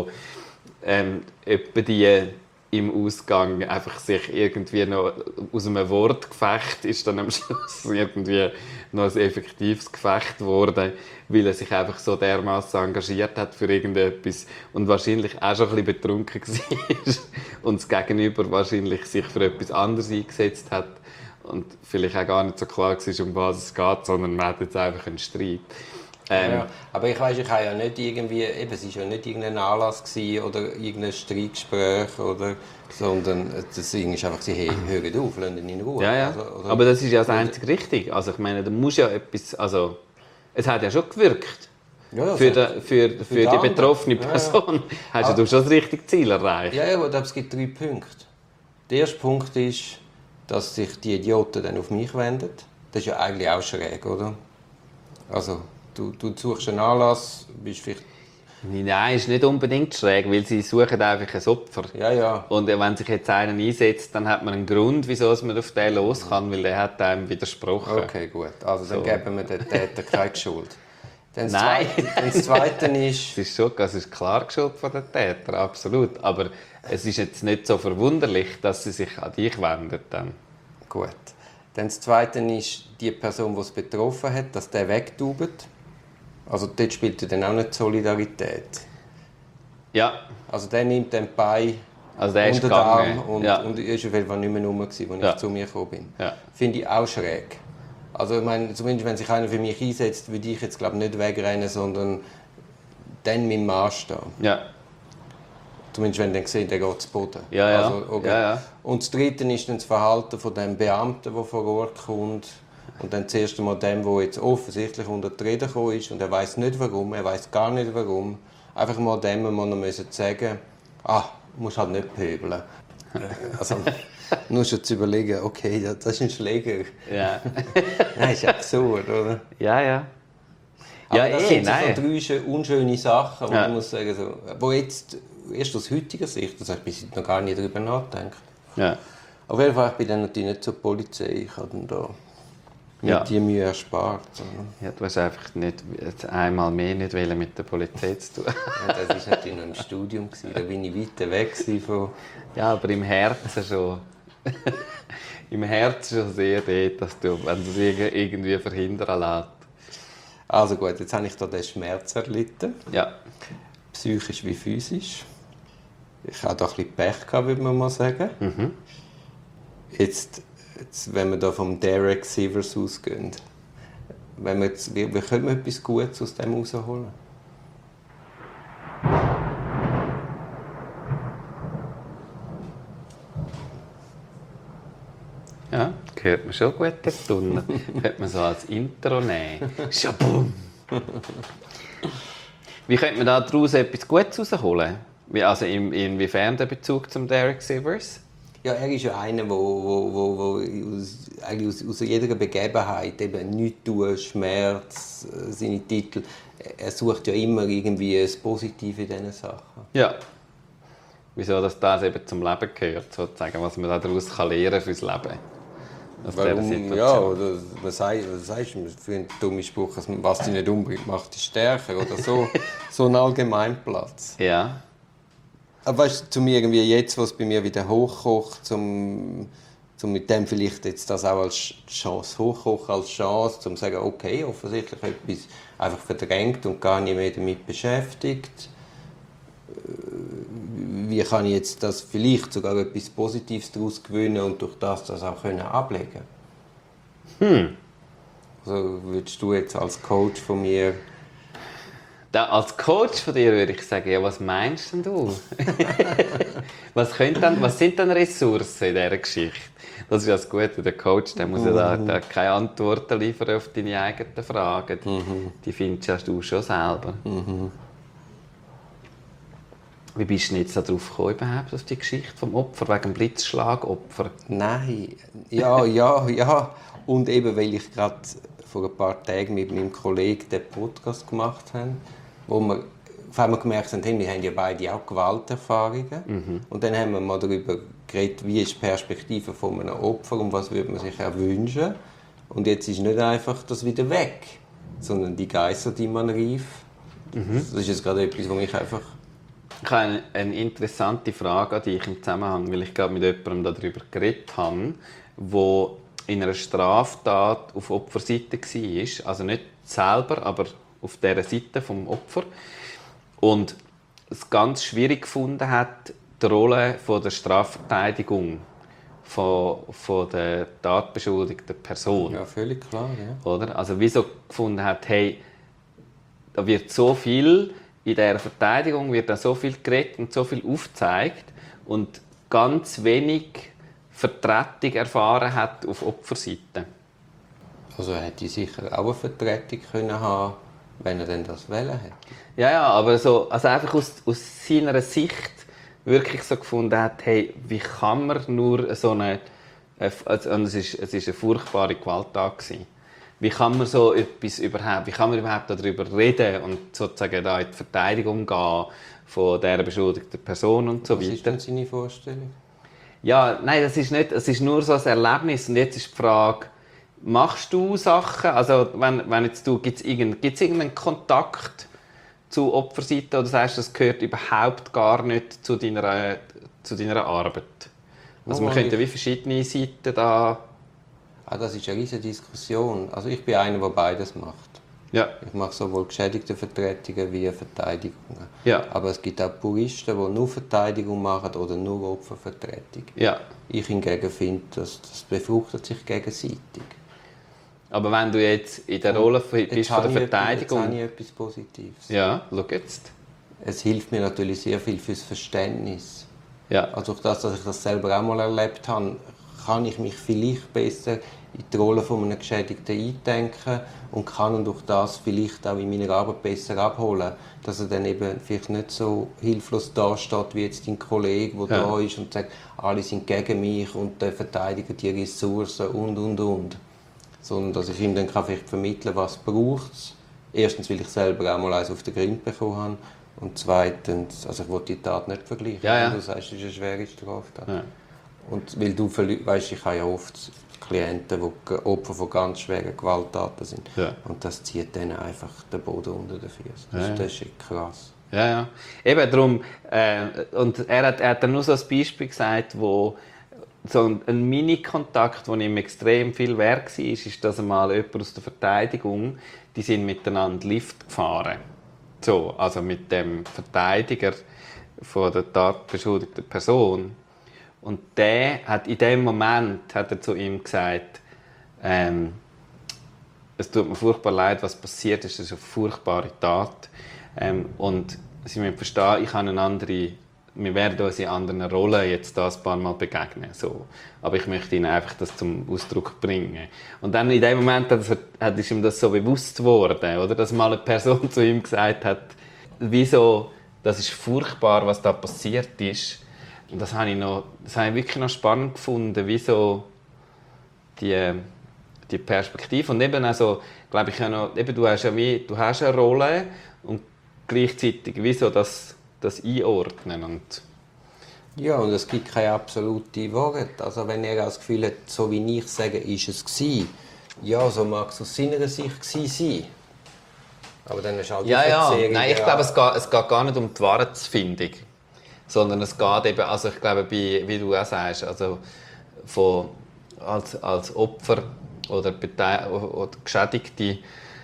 der etwa die im Ausgang einfach sich irgendwie noch aus einem Wortgefecht ist dann am Schluss irgendwie noch ein effektives Gefecht geworden, weil er sich einfach so dermaßen engagiert hat für irgendetwas und wahrscheinlich auch schon ein bisschen betrunken war und das Gegenüber wahrscheinlich sich für etwas anderes eingesetzt hat und vielleicht auch gar nicht so klar war, um was es geht, sondern man hat jetzt einfach einen Streit. Ja, aber ich weiss, ich habe ja nicht irgendwie, eben, es war ja nicht irgendein Anlass oder irgendein Streitgespräch, sondern das Ding ist einfach, hey, hört auf, lasst ihn in Ruhe. Ja. Also, aber das ist ja das einzig Richtige. Also ich meine, da muss ja etwas, also es hat ja schon gewirkt. Ja, für die betroffene Person hast du schon das richtige Ziel erreicht. Ja, aber es gibt 3 Punkte. Der erste Punkt ist, dass sich die Idioten dann auf mich wenden. Das ist ja eigentlich auch schräg, oder? Also, du suchst einen Anlass, bist vielleicht... Nein, ist nicht unbedingt schräg, weil sie suchen einfach ein Opfer. Ja. Und wenn sich jetzt einer einsetzt, dann hat man einen Grund, wieso man auf den los kann, weil der hat einem widersprochen. Okay, gut. Also dann geben wir den Täter keine Schuld. Dann Nein. Das Zweite ist... Es ist klar die Schuld von den Tätern, absolut. Aber es ist jetzt nicht so verwunderlich, dass sie sich an dich wenden. Dann. Gut. Dann das Zweite ist die Person, die es betroffen hat, dass der wegtaubt. Also dort spielt ja dann auch nicht Solidarität. Ja. Also der nimmt den Bein also der unter ist den Arm gegangen. und er war auf jeden Fall nicht mehr rum, als ich zu mir gekommen bin. Ja. Finde ich auch schräg. Also ich meine, zumindest wenn sich einer für mich einsetzt, würde ich jetzt nicht wegrennen, sondern dann mit dem Mann stehen. Ja. Zumindest wenn dann sehen, der geht zu Boden. Ja. Also, okay. Ja. Und das Dritte ist dann das Verhalten von dem Beamten, der vor Ort kommt. Und dann zuerst einmal dem, der jetzt offensichtlich unter die Rede gekommen ist. Und er weiß nicht warum, er weiß gar nicht warum. Einfach mal dem man noch sagen, du musst halt nicht pöbeln. Also, nur schon zu überlegen, okay, das ist ein Schläger. Ja. Nein, ist absurd, oder? Ja. Aber das sind so nein. 3 unschöne Sachen, ich muss sagen, wo jetzt erst aus heutiger Sicht, das habe ich bis jetzt noch gar nicht darüber nachgedacht. Ja. Auf jeden Fall, ich bin dann natürlich nicht zur Polizei. Ich habe dann da mit die Mühe erspart. Ja, du hast einfach nicht einmal mehr nicht mit der Polizei zu tun. Ja, das war natürlich noch im Studium. Da bin ich weiter weg von... Ja, aber im Herzen schon. Im Herzen schon sehr dort, dass du, wenn du es irgendwie verhindern lässt. Also gut, jetzt habe ich da den Schmerz erlitten. Ja. Psychisch wie physisch. Ich hatte da ein bisschen Pech gehabt, würde man mal sagen. Mhm. Jetzt, wenn wir da vom Derek Sivers ausgehen, wie können wir etwas Gutes aus dem rausholen? Ja, hört man schon gut, das Tunnel. Könnte man so als Intro nehmen. Schabum! Wie könnte man daraus etwas Gutes rausholen? Also inwiefern der Bezug zum Derek Sivers? Ja, er ist ja einer, der aus jeder Begebenheit, eben nichts tun, Schmerz, seine Titel, er sucht ja immer irgendwie das Positive in diesen Sachen. Ja. Wieso das eben zum Leben gehört, sozusagen, was man daraus lernen fürs Leben. Warum, ja, oder was sagst du für einen dummen Spruch, was dich nicht umbringt, macht dich stärker oder so. So ein Allgemeinplatz. Ja. Aber weißt du, zu mir irgendwie jetzt, wo es bei mir wieder hochkocht, zum mit dem vielleicht jetzt das auch als Chance hochkochen, als Chance, zum sagen, okay, offensichtlich etwas einfach verdrängt und gar nicht mehr damit beschäftigt. Wie kann ich jetzt das vielleicht sogar etwas Positives daraus gewinnen und durch das auch können ablegen? Also würdest du jetzt als Coach von mir... Als Coach von dir würde ich sagen, ja, was meinst denn du? was sind denn Ressourcen in dieser Geschichte? Das ist ja das Gute, der Coach der muss ja da keine Antworten liefern auf deine eigenen Fragen. Die findest du schon selber. Wie bist du denn jetzt darauf gekommen, überhaupt, auf die Geschichte vom Opfer, wegen dem Blitzschlagopfer? Nein, ja. Und eben, weil ich gerade vor ein paar Tagen mit meinem Kollegen den Podcast gemacht habe, wo wir auf einmal gemerkt haben, wir haben ja beide auch Gewalterfahrungen. Und dann haben wir mal darüber geredet, wie ist die Perspektive von einem Opfer und was würde man sich auch wünschen. Und jetzt ist nicht einfach das wieder weg, sondern die Geister, die man rief. Das ist jetzt gerade etwas, wo mich einfach... Ich habe eine interessante Frage an dich im Zusammenhang, weil ich gerade mit jemandem darüber geredet habe, der in einer Straftat auf Opferseite war. Also nicht selber, aber auf dieser Seite vom Opfer. Und es ganz schwierig gefunden hat, die Rolle der Strafverteidigung von der tatbeschuldigten Person. Ja, völlig klar, ja. Oder? Also wieso gefunden hat, hey, da wird so viel, in dieser Verteidigung wird da so viel geredet und so viel aufgezeigt und ganz wenig Vertretung erfahren hat auf Opferseite. Also hätte ich sicher auch eine Vertretung können haben, wenn er denn das wählen hätte. Ja, aber so, also einfach aus seiner Sicht wirklich so gefunden hat, hey, wie kann man nur so eine, also es ist eine furchtbare Gewalttat gewesen. Wie kann man so etwas überhaupt darüber reden und sozusagen da in die Verteidigung gehen von dieser beschuldigten Person und so weiter. Was ist denn seine Vorstellung? Ja, nein, das ist nur so ein Erlebnis. Und jetzt ist die Frage, machst du Sachen? Also, wenn jetzt gibt's irgendeinen Kontakt zu Opferseite oder sagst du, das gehört überhaupt gar nicht zu deiner Arbeit? Also, man könnte wie verschiedene Seiten da... Das ist eine riesige Diskussion. Also ich bin einer, der beides macht. Ja. Ich mache sowohl Geschädigtenvertretungen wie Verteidigungen. Ja. Aber es gibt auch Puristen, die nur Verteidigung machen oder nur Opfervertretung. Ja. Ich hingegen finde, das befruchtet sich gegenseitig. Aber wenn du jetzt in der Rolle bist von der Verteidigung... Jetzt habe ich etwas Positives. Ja, schau jetzt. Es hilft mir natürlich sehr viel fürs Verständnis. Ja. Also durch das, dass ich das selber auch mal erlebt habe, kann ich mich vielleicht besser in die Rolle von einem Geschädigten eindenken und kann durch das vielleicht auch in meiner Arbeit besser abholen, dass er dann eben vielleicht nicht so hilflos dasteht wie jetzt dein Kollege, der da ist und sagt, alle sind gegen mich und verteidigen die Ressourcen und. Sondern dass ich ihm dann vielleicht vermitteln kann, was braucht es. Erstens, weil ich selber auch mal eins auf den Grind bekommen habe und zweitens, also ich will die Tat nicht vergleichen, ja. du sagst, es ist eine schwere Straftat. Ja. Und weil du weißt, ich habe ja oft Klienten, die Opfer von ganz schweren Gewalttaten sind. Ja. Und das zieht denen einfach den Boden unter den Füßen. Das ist krass. Ja. Eben darum, und er hat dann nur so ein Beispiel gesagt, wo so ein Mini-Kontakt, der ihm extrem viel wert war, ist, dass einmal jemand aus der Verteidigung, die sind miteinander Lift gefahren. So, also mit dem Verteidiger von der tatbeschuldigten Person. Und der hat in dem Moment hat er zu ihm gesagt, es tut mir furchtbar leid, was passiert ist, es ist eine furchtbare Tat. Und Sie müssen verstehen, wir werden uns in anderen Rollen jetzt ein paar Mal begegnen. So. Aber ich möchte Ihnen einfach das zum Ausdruck bringen. Und dann in dem Moment ist ihm das so bewusst geworden, oder? Dass mal eine Person zu ihm gesagt hat, wieso, das ist furchtbar, was da passiert ist. Und das habe ich wirklich noch spannend gefunden, wieso die Perspektive. Und eben also, glaube ich, eben, du hast eine Rolle und gleichzeitig wieso das einordnen. Und ja, und es gibt keine absolute Wahrheit. Also wenn er das Gefühl hat, so wie ich sage, ist es gewesen. Ja, so mag es aus seiner Sicht gewesen sein. Aber dann ist halt ja. Nein, ich glaube, es geht gar nicht um die Wahrheitsfindung. Sondern es geht eben, also ich glaube, wie du auch sagst, also als Opfer oder Geschädigte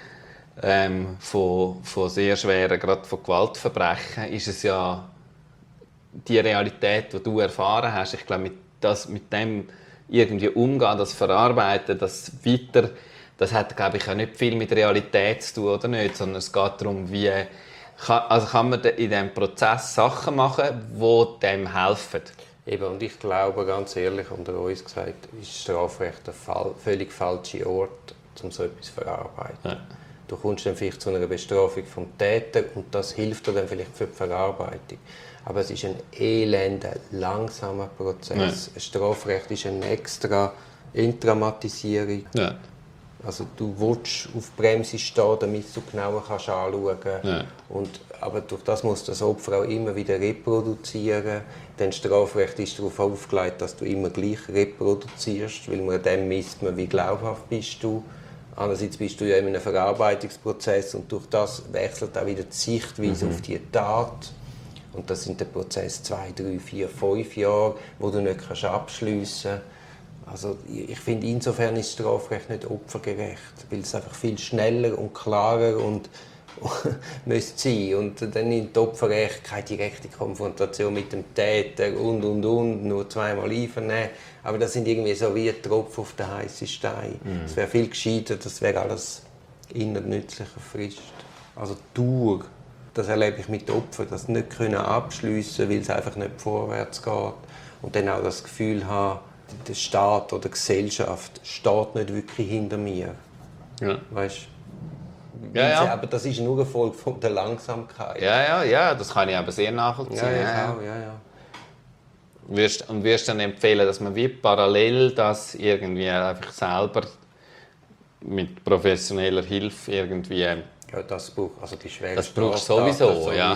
von sehr schweren, gerade von Gewaltverbrechen, ist es ja die Realität, die du erfahren hast. Ich glaube, mit dem irgendwie umgehen, das verarbeiten, das weiter, das hat, glaube ich, auch nicht viel mit Realität zu tun, oder nicht? Sondern es geht darum, kann man in diesem Prozess Sachen machen, die dem helfen. Eben, und ich glaube, ganz ehrlich, unter uns gesagt, ist Strafrecht der völlig falsche Ort, um so etwas zu verarbeiten. Ja. Du kommst dann vielleicht zu einer Bestrafung vom Täter und das hilft dir dann vielleicht für die Verarbeitung. Aber es ist ein elender, langsamer Prozess. Ja. Strafrecht ist eine extra Entraumatisierung. Ja. Also du willst auf die Bremse stehen, damit du genauer anschauen kannst. Ja. Aber durch das muss das Opfer auch immer wieder reproduzieren. Denn Strafrecht ist darauf aufgelegt, dass du immer gleich reproduzierst, weil man dem misst man, wie glaubhaft bist du. Andererseits bist du ja in einem Verarbeitungsprozess und durch das wechselt auch wieder die Sichtweise auf die Tat. Und das sind der Prozess 2, 3, 4, 5 Jahre, wo du nicht abschliessen kannst. Also ich finde, insofern ist das Strafrecht nicht opfergerecht, weil es einfach viel schneller und klarer und müsste sein. Und dann in das Opferrecht keine direkte Konfrontation mit dem Täter und, nur zweimal einvernehmen. Aber das sind irgendwie so wie ein Tropfen auf den heißen Stein. Es wäre viel gescheiter, das wäre alles innernützlicher Frist. Also Dauer, das erlebe ich mit Opfern, das nicht abschliessen können, weil es einfach nicht vorwärts geht. Und dann auch das Gefühl haben, der Staat oder die Gesellschaft steht nicht wirklich hinter mir. Ja. Weißt? Ja. Aber das ist nur eine Folge von der Langsamkeit. Ja, das kann ich aber sehr nachvollziehen. Ja. Wirst du dann empfehlen, dass man wie parallel das irgendwie einfach selber mit professioneller Hilfe irgendwie... Ja, das braucht, also die schwere das brauchst du sowieso. Ja.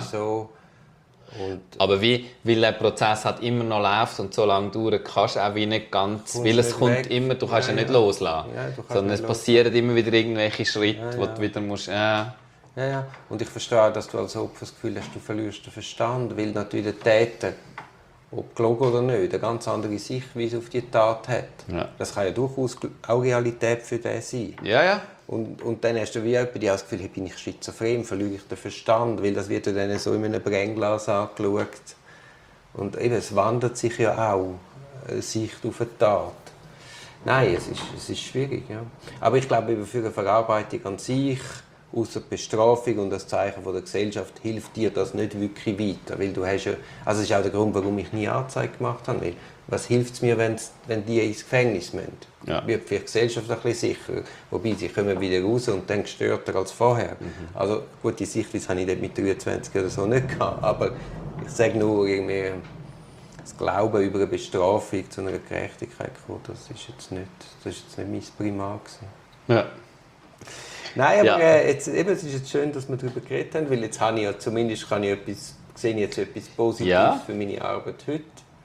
Aber weil der Prozess halt immer noch läuft und so lange dauert, kannst du auch wie nicht ganz, weil es kommt weg. Immer, du kannst ja nicht loslassen, sondern es passieren immer wieder irgendwelche Schritte, wo du wieder musst. Ja. Und ich verstehe, dass du als Opfer das Gefühl hast, du verlierst den Verstand, weil natürlich der Täter, ob gelogen oder nicht, eine ganz andere Sichtweise auf die Tat hat. Ja. Das kann ja durchaus auch Realität für den sein. Ja. Und dann hast du wie jemand, das Gefühl, hey, bin ich schizophren, verliere ich den Verstand, weil das wird ja dann so in einem Brennglas angeschaut. Und eben, es wandert sich ja auch eine Sicht auf eine Tat. Nein, es ist schwierig. Ja. Aber ich glaube, eben für eine Verarbeitung an sich, außer die Bestrafung und das Zeichen von der Gesellschaft, hilft dir das nicht wirklich weiter. Weil du hast ja, also das ist auch der Grund, warum ich nie Anzeige gemacht habe. Weil was hilft es mir, wenn die ins Gefängnis müssen? Ja. Wird für die Gesellschaft ein bisschen sicherer. Wobei, sie kommen wieder raus und dann gestörter als vorher. Also gut, die Sichtweise habe ich dort mit 23 oder so nicht gehabt. Aber ich sage nur, irgendwie, das Glauben über eine Bestrafung zu einer Gerechtigkeit kommen, das ist jetzt nicht mein Primar gewesen. Ja. Nein, aber es ist jetzt schön, dass wir darüber geredet haben, weil jetzt habe ich ja, zumindest sehe ich jetzt etwas Positives für meine Arbeit heute.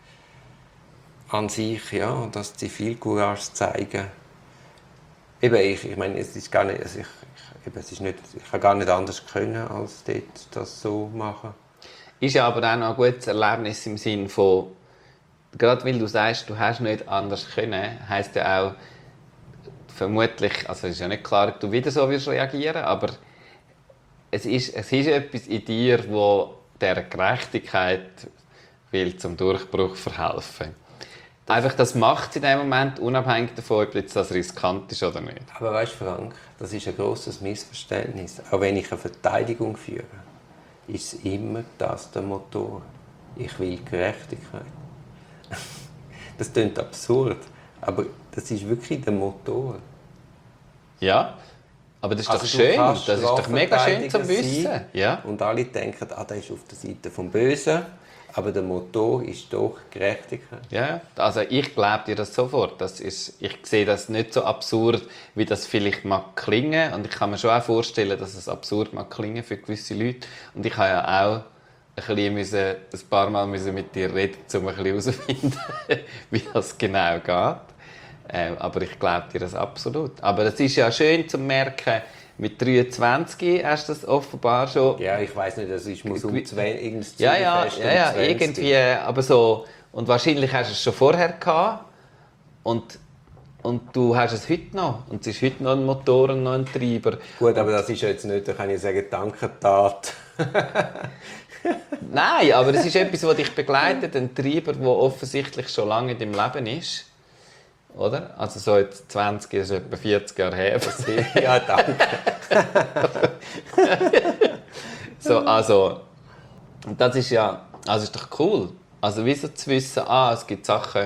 An sich, ja, und das Zivilcourage zeigen. Eben, ich meine, es ist gar nicht, also ich kann gar nicht anders können, als dort das so machen. Ist ja aber auch noch ein gutes Erlebnis im Sinne von, gerade weil du sagst, du hast nicht anders können, heisst ja auch, vermutlich, also es ist ja nicht klar, ob du wieder so wirst reagieren, aber es ist etwas in dir, wo der Gerechtigkeit will zum Durchbruch verhelfen. Einfach, das macht es in dem Moment, unabhängig davon, ob jetzt das riskant ist oder nicht. Aber weißt du, Frank, das ist ein grosses Missverständnis. Auch wenn ich eine Verteidigung führe, ist immer das der Motor. Ich will Gerechtigkeit. Das klingt absurd, aber das ist wirklich der Motor. Ja, aber das ist doch schön. Das ist doch mega schön zu wissen. Ja. Und alle denken, der ist auf der Seite des Bösen. Aber der Motor ist doch Gerechtigkeit. Ja, also ich glaube dir das sofort. Ich sehe das nicht so absurd, wie das vielleicht mag klingen. Und ich kann mir schon auch vorstellen, dass es absurd mag klingen für gewisse Leute. Und ich habe ja auch ein paar Mal mit dir reden, um ein bisschen herauszufinden, wie das genau geht. Aber ich glaube dir das absolut. Aber es ist ja schön zu merken, Mit 23 hast du das offenbar schon... Ja, ich weiss nicht, das ist muss um 20, irgendein Ja, Zürichfest um 20. irgendwie, aber so... Und wahrscheinlich hast du es schon vorher gehabt und du hast es heute noch. Und es ist heute noch ein Motor und noch ein Treiber. Gut, aber das ist ja jetzt nicht, da kann ich sagen, Dankentat. Nein, aber es ist etwas, das dich begleitet, ein Treiber, der offensichtlich schon lange in deinem Leben ist. Oder? Also so jetzt 20 ist etwa 40 Jahre her. Ja, danke. So, also, und das ist ja, also ist doch cool. Also wieso zu wissen, es gibt Sachen,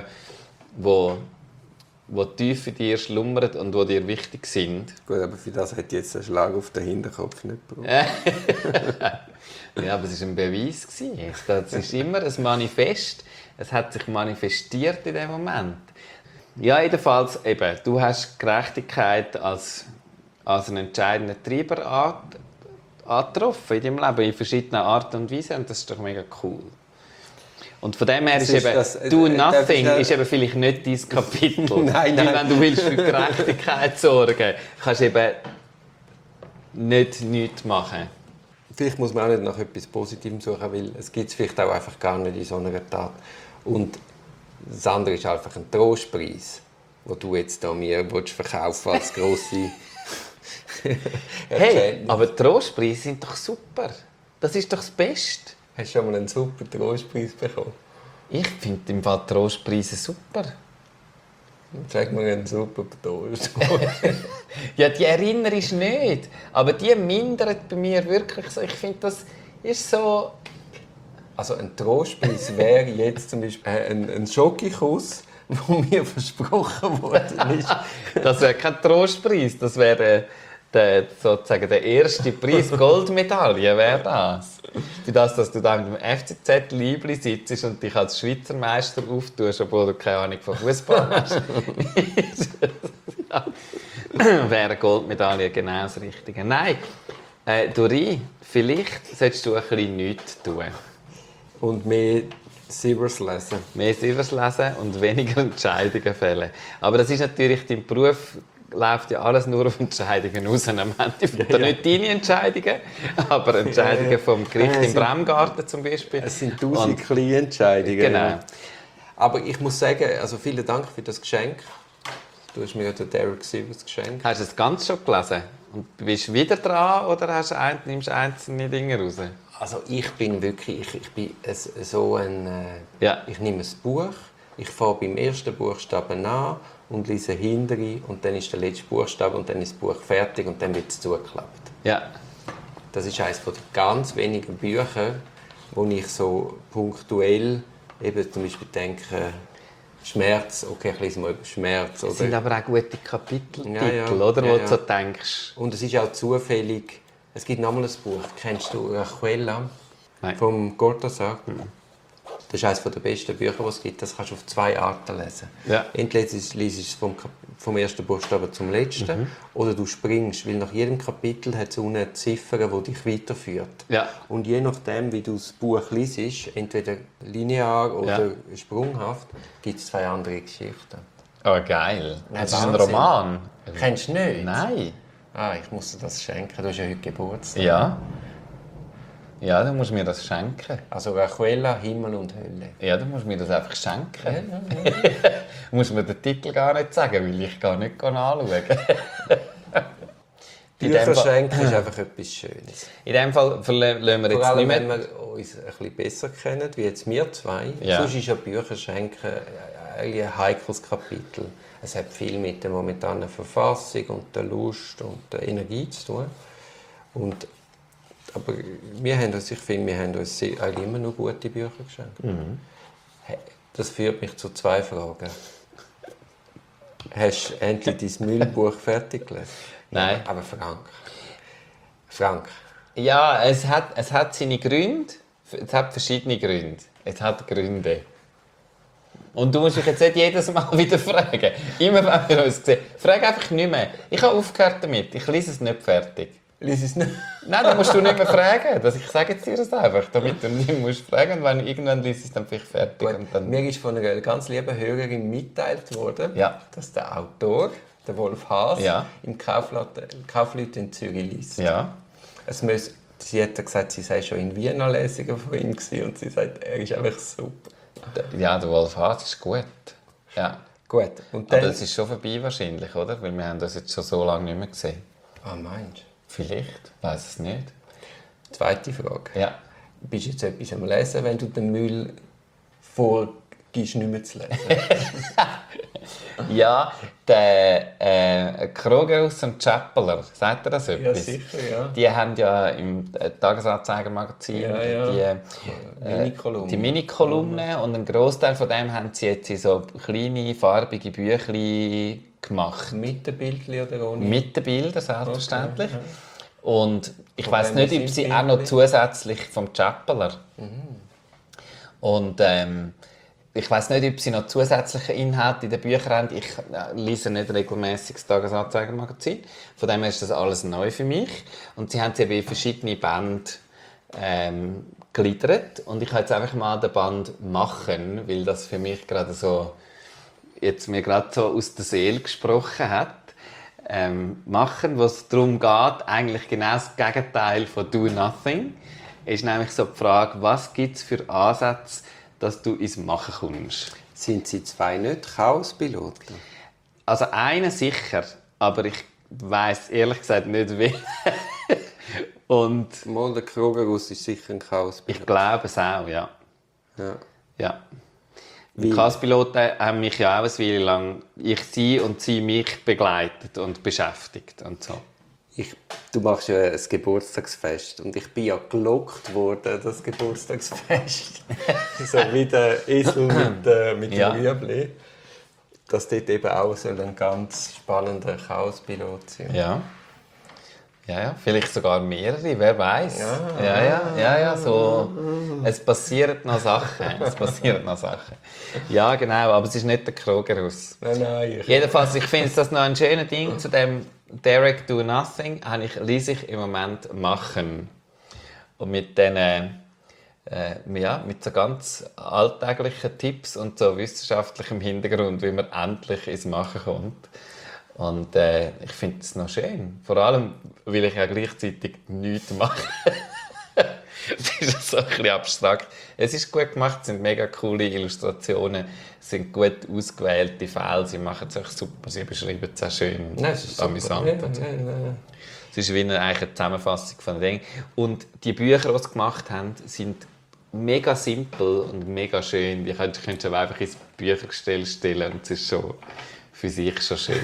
die tief in dir schlummern und die dir wichtig sind. Gut, aber für das hat jetzt einen Schlag auf den Hinterkopf nicht gebraucht. Ja, aber es war ein Beweis. Das ist immer ein Manifest. Es hat sich manifestiert in dem Moment. Ja, jedenfalls, eben, du hast Gerechtigkeit als einen entscheidenden Treiber angetroffen in deinem Leben, in verschiedenen Arten und Weisen. Und das ist doch mega cool. Und von dem her ist eben, «Do Nothing» ist eben vielleicht nicht dein Kapitel. Nein. Weil wenn du willst für Gerechtigkeit sorgen, kannst du eben nichts machen. Vielleicht muss man auch nicht nach etwas Positivem suchen, weil es gibt es vielleicht auch einfach gar nicht in so einer Tat. Und das andere ist einfach ein Trostpreis, den du jetzt da mir verkaufen als grosse Hey, aber Trostpreise sind doch super. Das ist doch das Beste. Hast du schon mal einen super Trostpreis bekommen? Ich finde im Fall Trostpreise super. Sag mir einen super Trost. Ja, die erinnerst du nicht. Aber die mindert bei mir wirklich so. Ich finde, das ist so... Also ein Trostpreis wäre jetzt zum Beispiel ein Schokokuss, der mir versprochen worden ist. Das wäre kein Trostpreis. Das wäre sozusagen der erste Preis, Goldmedaille wäre das. Für das, dass du dann mit dem FCZ Liebli sitzt und dich als Schweizer Meister auftust, obwohl du keine Ahnung von Fußball hast. Wäre eine Goldmedaille genau das Richtige. Nein, Dori, vielleicht solltest du ein bisschen nichts tun. Und mehr Silvers lesen. Mehr Silvers lesen und weniger Entscheidungen fällen. Aber das ist natürlich, dein Beruf läuft ja alles nur auf Entscheidungen aus. Am Ende nicht deine Entscheidungen, aber Entscheidungen vom Gericht im Bremgarten zum Beispiel. Es sind 1000 kleine Entscheidungen. Genau. Aber ich muss sagen, also vielen Dank für das Geschenk. Du hast mir den Derek Silvers geschenkt. Hast du es ganz schon gelesen? Und bist du wieder dran oder nimmst du einzelne Dinge raus? Also ich bin wirklich, ich bin so ein... Ja. Ich nehme ein Buch, ich fange beim ersten Buchstaben an und lese hinterher und dann ist der letzte Buchstabe und dann ist das Buch fertig und dann wird es zugeklappt. Ja. Das ist eines der ganz wenigen Bücher, wo ich so punktuell eben zum Beispiel denke, Schmerz, okay, ich lese mal über Schmerz. Das sind aber auch gute Kapiteltitel, Ja, oder? Wo ja. du so denkst. Und es ist auch zufällig, es gibt nochmal ein Buch, kennst du Rajuela? Nein. Vom Cortázar? Das ist eines der besten Bücher, die es gibt. Das kannst du auf zwei Arten lesen. Ja. Entweder liest du es vom ersten Buchstaben zum letzten, oder du springst, weil nach jedem Kapitel hat es unten eine Ziffer, die dich weiterführt. Ja. Und je nachdem, wie du das Buch liest, entweder linear oder sprunghaft, gibt es zwei andere Geschichten. Oh, geil. Nein, Das ist ein Wahnsinn. Roman. Kennst du nicht? Nein. Ich muss dir das schenken. Du hast ja heute Geburtstag. Ja. Ja, du musst mir das schenken. Also Rajuela, Himmel und Hölle. Ja, du musst mir das einfach schenken. Du musst mir den Titel gar nicht sagen, weil ich gar nicht anschauen. Bücher schenken ist einfach etwas Schönes. In dem Fall lassen wir Vor jetzt allem, nicht wenn mehr... wir uns ein bisschen besser kennen, wie jetzt wir zwei. Ja. Sonst ist ja Bücher schenken eigentlich ein heikles Kapitel. Es hat viel mit der momentanen Verfassung und der Lust und der Energie zu tun. Aber ich finde, wir haben uns eigentlich immer nur gute Bücher geschenkt. Das führt mich zu zwei Fragen. Hast du endlich dein Müllbuch fertig gelesen? Nein. Aber Frank. Ja, es hat seine Gründe. Es hat verschiedene Gründe. Es hat Gründe. Und du musst dich jetzt nicht jedes Mal wieder fragen. Immer wenn wir uns sehen. Frag einfach nicht mehr. Ich habe aufgehört damit. Ich lese es nicht fertig. Lies es nicht. Nein, dann musst du nicht mehr fragen. Ich sage jetzt dir das einfach, damit du nicht musst fragen. Und wenn irgendwann liest es dann vielleicht fertig. Und dann... Mir ist von einer ganz lieben Hörerin mitgeteilt worden, Ja. dass der Autor der Wolf Haas, Ja. im Kaufleuten in Zürich. Ja. Sie hat gesagt, sie sei schon in Wien an Lesungen von ihm gewesen, und sie sagt, er ist einfach super. Ja, der Wolf Haas ist gut. Ja. Gut, und Aber dann... es ist schon vorbei wahrscheinlich, oder? Weil wir haben das jetzt schon so lange nicht mehr gesehen. Ah, meinst du? Vielleicht, weiß es nicht. Zweite Frage. Ja. Bist du jetzt etwas am Lesen, wenn du den Müll vorgibst, nicht mehr zu lesen? Ja, der Kroger aus dem Chappeler, sagt ihr das etwas? Ja, sicher, ja. Die haben ja im Tagesanzeiger-Magazin Mini-Kolumne. die Mini-Kolumne und einen Grossteil von dem haben sie jetzt in so kleine, farbige Büchlein gemacht. Mit den Bildchen oder ohne? Mit den Bildern, selbstverständlich. Okay, Und ich Von weiss wem nicht, ob sind sie die auch noch Bildchen? zusätzlich vom Chappeler. Und ich weiss nicht, ob sie noch zusätzliche Inhalte in den Büchern haben. Ich lese nicht regelmäßig das Tagesanzeiger-Magazin. Von dem her ist das alles neu für mich. Und sie haben es eben in verschiedene Bände gegliedert. Und ich habe jetzt einfach mal den Band «Machen», weil das für mich gerade so, jetzt mir gerade so aus der Seele gesprochen hat. Machen, wo es darum geht, eigentlich genau das Gegenteil von «Do Nothing», ist nämlich so die Frage, was gibt es für Ansätze, dass du ins Machen kommst. Sind sie zwei nicht Chaospiloten? Also einen sicher, aber ich weiss ehrlich gesagt nicht, wie. Und Mal, der Krogerus ist sicher ein Chaospilot. ich glaube es auch, ja. Ja. Ja. Wie- Die Chaospiloten haben mich ja auch eine Weile lang, sie mich begleitet und beschäftigt und so. Du machst ja ein Geburtstagsfest und ich bin ja gelockt worden, das Geburtstagsfest. So wie der Esel mit Ja. dem Rüebli. Dass dort eben auch so ein ganz spannender Chaospilot sein. Ja. Ja, vielleicht sogar mehrere, wer weiß. Ja, so. Es passieren noch Sachen. Ja, genau, aber es ist nicht der Krogerus. Nein. Jedenfalls, ich finde das noch ein schönes Ding zu dem Derek Do Nothing, lese ich im Moment «Machen». Und mit diesen, mit so ganz alltäglichen Tipps und so wissenschaftlichem Hintergrund, wie man endlich ins Machen kommt. Und ich finde es noch schön. Vor allem, weil ich ja gleichzeitig nichts mache. Es ist so ein bisschen abstrakt. Es ist gut gemacht, es sind mega coole Illustrationen, es sind gut ausgewählte Fälle, sie machen es auch super, sie beschreiben es auch schön Nein, es ist super. amüsant. Nein. Es ist wie eigentlich eine Zusammenfassung von den Dingen. Und die Bücher, die sie gemacht haben, sind mega simpel und mega schön. Die könntest du einfach ins Büchergestell stellen und es ist schon für sich schon schön.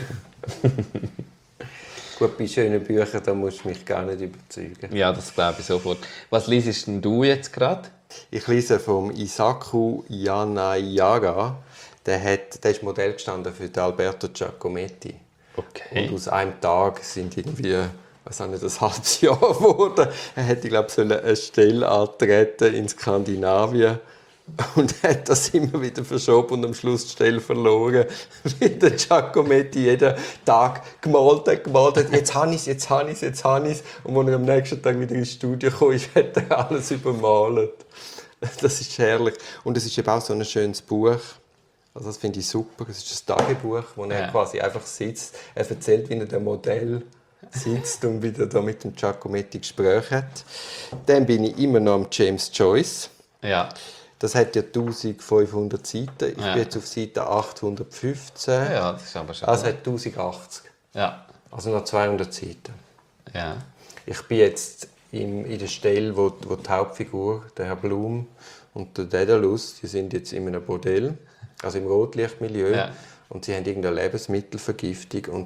Gut, bei schönen Büchern da musst du mich gar nicht überzeugen. Ja, das glaube ich sofort. Was liest denn du jetzt gerade? Ich lese vom Isaku Yanayaga. Der ist Modell gestanden für den Alberto Giacometti. Okay. Und aus einem Tag sind irgendwie, was auch nicht, ein halbes Jahr geworden. Er hätte, glaube ich, eine Stelle antreten in Skandinavien. Und hat das immer wieder verschoben und am Schluss die Stelle verloren. Weil der Giacometti jeden Tag gemalt hat. Jetzt habe ich es. Und als er am nächsten Tag wieder ins Studio kam, hat er alles übermalt. Das ist herrlich. Und es ist eben auch so ein schönes Buch. Also das finde ich super. Es ist ein Tagebuch, wo er quasi einfach sitzt. Er erzählt, wie er dem Modell sitzt und wieder da mit dem Giacometti Gespräche hat. Dann bin ich immer noch am James Joyce. Ja. Das hat ja 1500 Seiten. Ich bin jetzt auf Seite 815. Ja, das ist aber schon. Also hat 1080. Ja. Also noch 200 Seiten. Ja. Ich bin jetzt in der Stelle, wo die Hauptfigur, der Herr Blum und der Daedalus, die sind jetzt in einem Bordell, also im Rotlichtmilieu. Ja. Und sie haben irgendeine Lebensmittelvergiftung und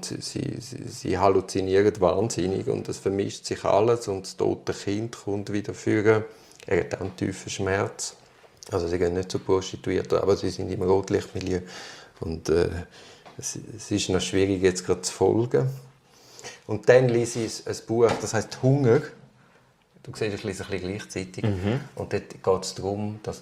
sie halluzinieren wahnsinnig und es vermischt sich alles und das tote Kind kommt wieder führen. Er hat auch einen tiefen Schmerz. Also sie gehen nicht zu Prostituierten, aber sie sind im Rotlichtmilieu. Und es ist noch schwierig, jetzt gerade zu folgen. Und dann lese ich ein Buch, das heisst «Hunger». Du siehst, ich lese ein bisschen gleichzeitig. Und dort geht es darum, dass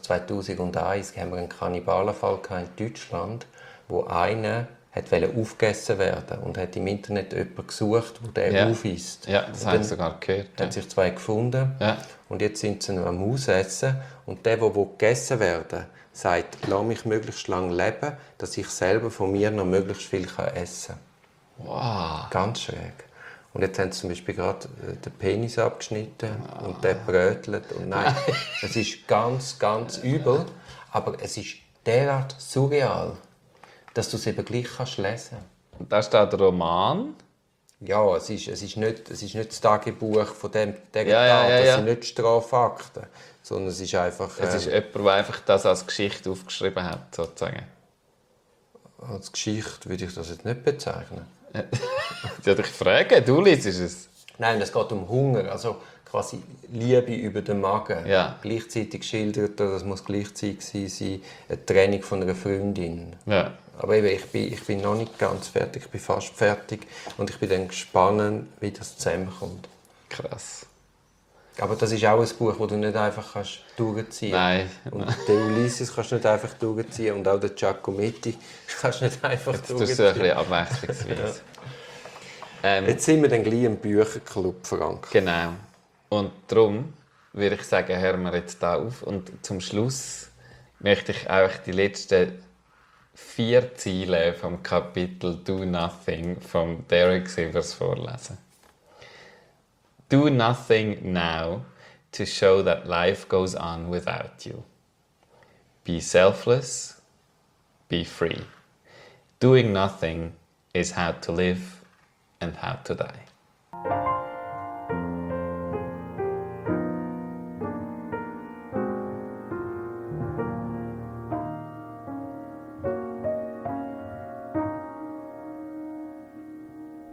2001 haben wir einen Kannibalenfall in Deutschland, wo einer aufgegessen werden und hat im Internet jemanden gesucht, der den aufisst. Ja, das habe ich sogar gehört. Dann haben sich zwei gefunden und jetzt sind sie am Ausessen. Und der gegessen werden sagt, lass mich möglichst lange leben, dass ich selber von mir noch möglichst viel essen kann. Wow. Ganz schräg. Und jetzt haben sie zum Beispiel gerade den Penis abgeschnitten und der brötelt. Und nein, es ist ganz, ganz übel. Aber es ist derart surreal, dass du es eben gleich kannst lesen. Und da steht der Roman. Ja, es ist nicht das Tagebuch von dieser Ja, Tat. ja. Das sind nicht Strafakten, sondern es ist einfach... Es ist jemand, der einfach das als Geschichte aufgeschrieben hat, sozusagen. Als Geschichte würde ich das jetzt nicht bezeichnen. Ja, ich frage, du liest es. Nein, es geht um Hunger, also quasi Liebe über den Magen. Ja. Gleichzeitig schildert er, das muss gleichzeitig sein, eine Trennung von einer Freundin. Ja. Aber eben, ich bin noch nicht ganz fertig, ich bin fast fertig und ich bin dann gespannt, wie das zusammenkommt. Krass. Aber das ist auch ein Buch, das du nicht einfach durchziehen Nein. kannst. Und den Ulysses kannst du nicht einfach durchziehen und auch den Giacometti kannst du nicht einfach Jetzt tust du ein durchziehen. bisschen abwechslungsweise. Jetzt sind wir dann gleich im Bücherclub, Frank. Genau. Und darum würde ich sagen, hören wir jetzt hier auf. Und zum Schluss möchte ich auch die letzten 4 Ziele vom Kapitel Do Nothing von Derek Sivers vorlesen. Do nothing now to show that life goes on without you. Be selfless, be free. Doing nothing is how to live and how to die.